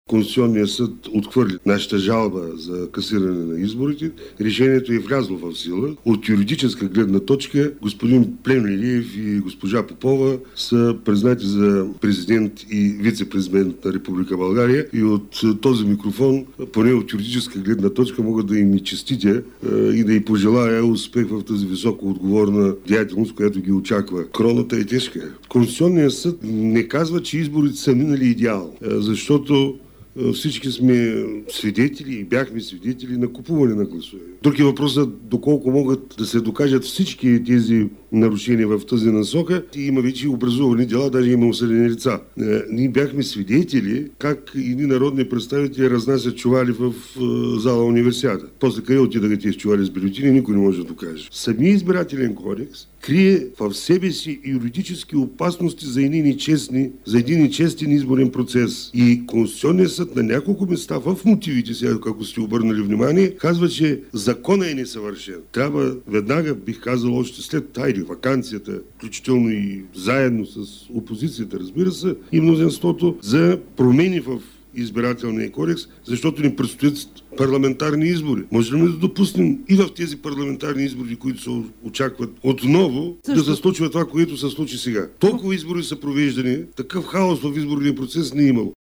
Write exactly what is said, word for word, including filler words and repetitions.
Конституционният съд отхвърли нашата жалба за касиране на изборите. Решението е влязло в сила. От юридическа гледна точка господин Плевнелиев и госпожа Попова са признати за президент и вице-президент на Република България и от този микрофон, поне от юридическа гледна точка, мога да им и честитя и да й пожелая успех в тази високо отговорна деятелност, която ги очаква. Кроната е тежка. Конституционният съд не казва, че изборите са минали идеално, защото всички сме свидетели и бяхме свидетели на купуване на гласове. Друг е въпросът доколко могат да се докажат всички тези нарушения в тази насока. И има вече образувани дела, даже има осъдени лица. Ние бяхме свидетели как едни народни представители разнасят чували в зала универсиада. После къде отидаха тези чували с бюлетини, никой не може да докаже. Самият избирателен кодекс крие в себе си юридически опасности за един нечестни, за един нечестен изборен процес. И Конституционният съд на няколко места в мотивите, сега, ако сте обърнали внимание, казва, че законът е несъвършен. Трябва веднага, бих казал, още след тайли, ваканцията, включително и заедно с опозицията, разбира се, и мнозинството, за промени в избирателния кодекс, защото ни предстоят парламентарни избори. Можем ли да допуснем и в тези парламентарни избори, които се очакват отново, Също... да се случва това, което се случи сега? Толкова избори са провеждани, такъв хаос в изборния процес не е имало.